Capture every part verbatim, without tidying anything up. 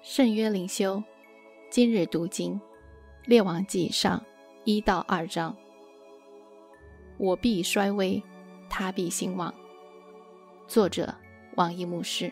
圣约灵修，今日读经，列王纪上一到二章。我必衰微，他必兴旺。作者王一牧师。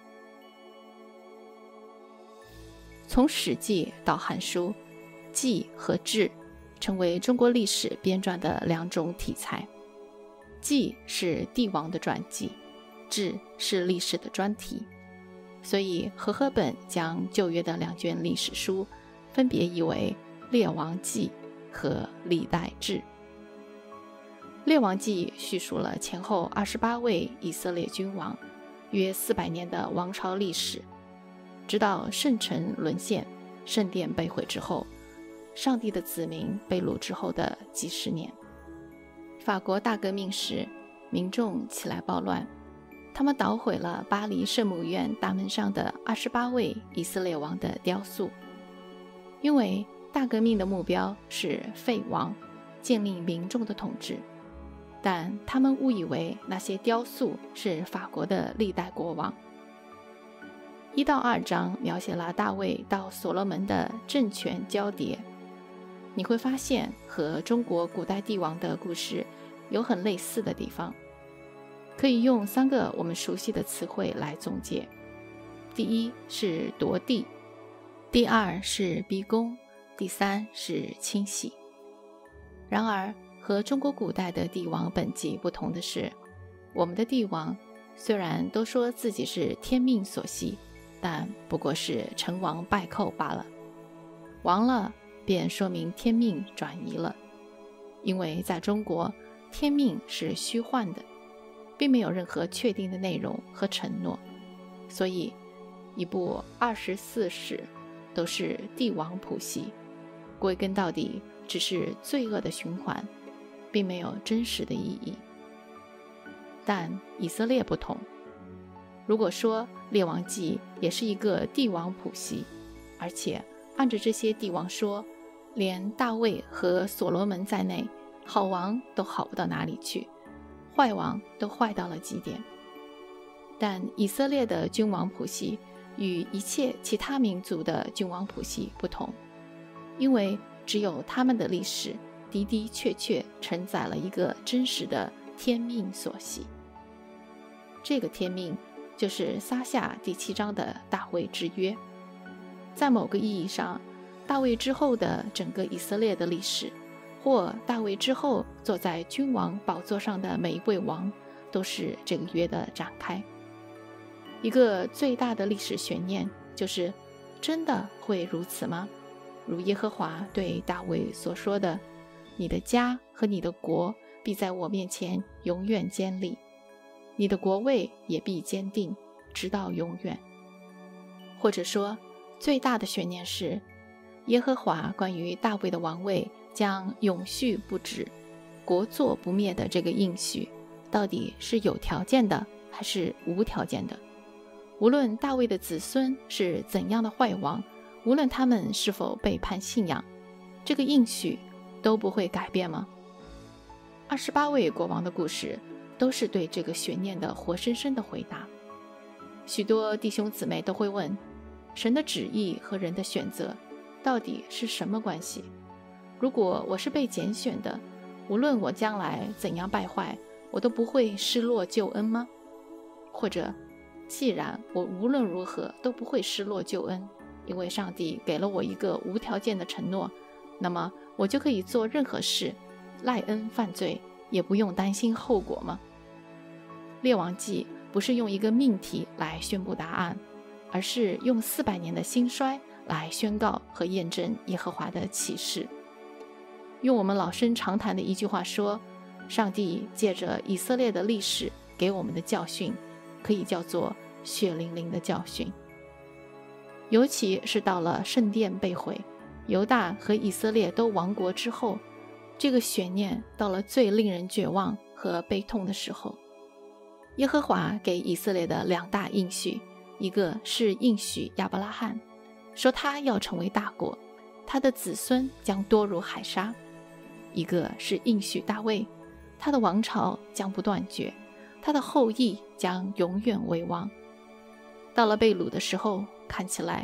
从史记到汉书，纪和志成为中国历史编撰的两种题材。纪是帝王的传记，志是历史的专题。所以和合本将旧约的两卷历史书分别译为列王纪和历代志。列王纪叙述了前后二十八位以色列君王约四百年的王朝历史，直到圣城沦陷，圣殿被毁之后，上帝的子民被掳之后的几十年。法国大革命时，民众起来暴乱，他们捣毁了巴黎圣母院大门上的二十八位以色列王的雕塑。因为大革命的目标是废王，建立民众的统治，但他们误以为那些雕塑是法国的历代国王。一到二章描写了大卫到所罗门的政权交叠，你会发现和中国古代帝王的故事有很类似的地方。可以用三个我们熟悉的词汇来总结：第一是夺地，第二是逼宫，第三是清洗。然而和中国古代的帝王本纪不同的是，我们的帝王虽然都说自己是天命所系，但不过是成王败寇罢了。亡了便说明天命转移了，因为在中国天命是虚幻的，并没有任何确定的内容和承诺，所以一部二十四史都是帝王谱系，归根到底只是罪恶的循环，并没有真实的意义。但以色列不同，如果说列王纪也是一个帝王谱系，而且按着这些帝王说，连大卫和所罗门在内，好王都好不到哪里去，坏王都坏到了极点。但以色列的君王谱系与一切其他民族的君王谱系不同，因为只有他们的历史的的确确承载了一个真实的天命所系。这个天命就是撒下第七章的大卫之约。在某个意义上，大卫之后的整个以色列的历史，或大卫之后坐在君王宝座上的每一位王，都是这个约的展开。一个最大的历史悬念就是，真的会如此吗？如耶和华对大卫所说的，你的家和你的国必在我面前永远坚立，你的国位也必坚定，直到永远。或者说，最大的悬念是，耶和华关于大卫的王位将永续不止，国祚不灭的这个应许，到底是有条件的还是无条件的？无论大卫的子孙是怎样的坏王，无论他们是否背叛信仰，这个应许都不会改变吗？二十八位国王的故事都是对这个悬念的活生生的回答。许多弟兄姊妹都会问，神的旨意和人的选择到底是什么关系？如果我是被拣选的，无论我将来怎样败坏，我都不会失落救恩吗？或者，既然我无论如何都不会失落救恩，因为上帝给了我一个无条件的承诺，那么我就可以做任何事，赖恩犯罪，也不用担心后果吗？列王纪不是用一个命题来宣布答案，而是用四百年的兴衰来宣告和验证耶和华的启示。用我们老生常谈的一句话说，上帝借着以色列的历史给我们的教训，可以叫做血淋淋的教训。尤其是到了圣殿被毁，犹大和以色列都亡国之后，这个悬念到了最令人绝望和悲痛的时候。耶和华给以色列的两大应许，一个是应许亚伯拉罕，说他要成为大国，他的子孙将多如海沙；一个是应许大卫，他的王朝将不断绝，他的后裔将永远为王。到了被掳的时候，看起来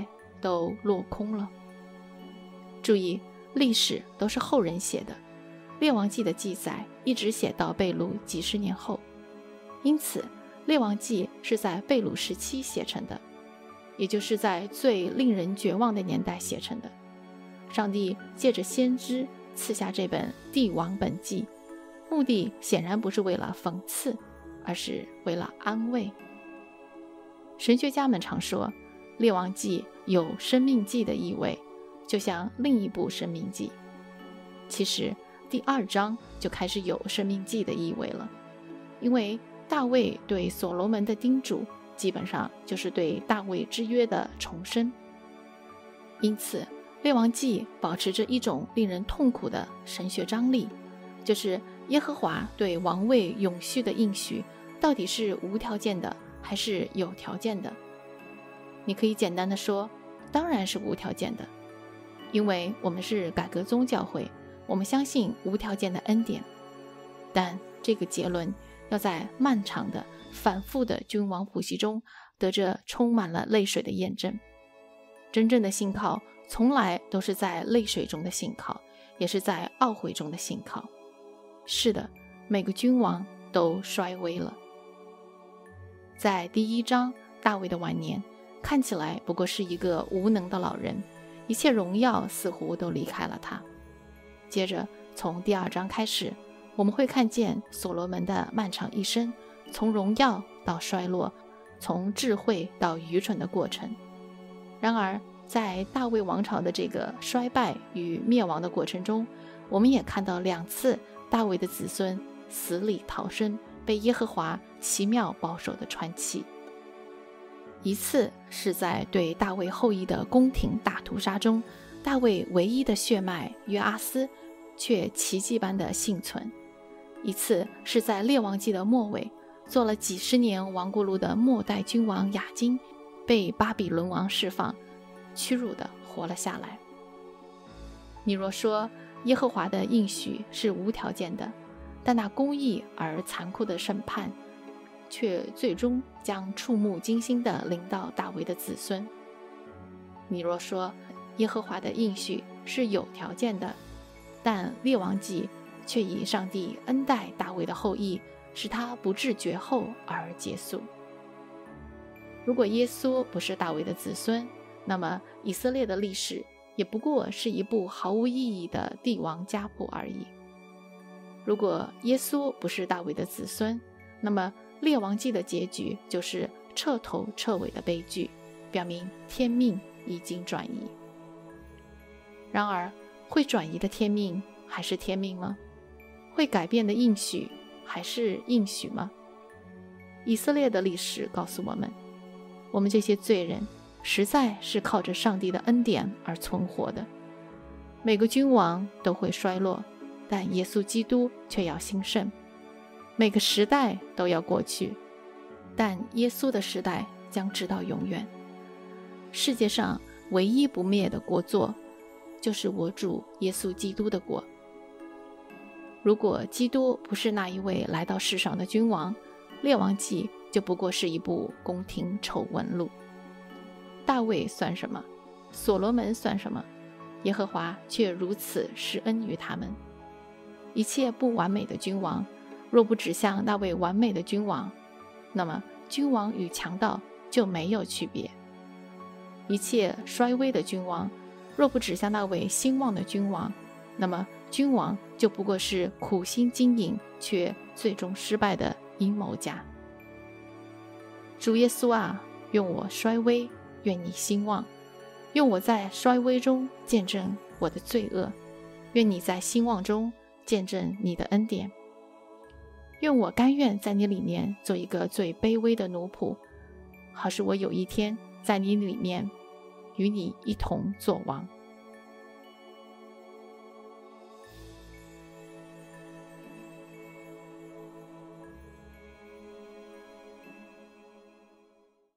都落空了。注意，历史都是后人写的，列王记的记载一直写到被掳几十年后，因此列王记是在被掳时期写成的，也就是在最令人绝望的年代写成的。上帝借着先知赐下这本帝王本纪，目的显然不是为了讽刺，而是为了安慰。神学家们常说，列王记有生命记的意味，就像另一部生命记。其实第二章就开始有生命记的意味了，因为大卫对所罗门的叮嘱基本上就是对大卫之约的重申。因此列王记保持着一种令人痛苦的神学张力，就是耶和华对王位永续的应许到底是无条件的还是有条件的。你可以简单的说，当然是无条件的，因为我们是改革宗教会，我们相信无条件的恩典。但这个结论要在漫长的反复的君王谱系中得着充满了泪水的验证。真正的信靠从来都是在泪水中的信靠，也是在懊悔中的信靠。是的，每个君王都衰微了。在第一章，大卫的晚年看起来不过是一个无能的老人，一切荣耀似乎都离开了他。接着从第二章开始，我们会看见所罗门的漫长一生，从荣耀到衰落，从智慧到愚蠢的过程。然而在大卫王朝的这个衰败与灭亡的过程中，我们也看到两次大卫的子孙死里逃生，被耶和华奇妙保守的传奇。一次是在对大卫后裔的宫廷大屠杀中，大卫唯一的血脉约阿斯却奇迹般的幸存。一次是在列王记的末尾，做了几十年亡国奴的末代君王亚金被巴比伦王释放，屈辱地活了下来。你若说耶和华的应许是无条件的，但那公义而残酷的审判却最终将触目惊心地临到大卫的子孙。你若说耶和华的应许是有条件的，但列王记却以上帝恩待大卫的后裔，使他不至绝后而结束。如果耶稣不是大卫的子孙，那么以色列的历史也不过是一部毫无意义的帝王家谱而已。如果耶稣不是大卫的子孙，那么列王记的结局就是彻头彻尾的悲剧，表明天命已经转移。然而，会转移的天命还是天命吗？会改变的应许还是应许吗？以色列的历史告诉我们，我们这些罪人实在是靠着上帝的恩典而存活的。每个君王都会衰落，但耶稣基督却要兴盛。每个时代都要过去，但耶稣的时代将直到永远。世界上唯一不灭的国祚，就是我主耶稣基督的国。如果基督不是那一位来到世上的君王，列王记就不过是一部宫廷丑闻录。大卫算什么？所罗门算什么？耶和华却如此施恩于他们。一切不完美的君王，若不指向那位完美的君王，那么君王与强盗就没有区别。一切衰微的君王，若不指向那位兴旺的君王，那么君王就不过是苦心经营却最终失败的阴谋家。主耶稣啊，愿我衰微，愿你兴旺，愿我在衰微中见证我的罪恶，愿你在兴旺中见证你的恩典。愿我甘愿在你里面做一个最卑微的奴仆，好使我有一天在你里面与你一同作王。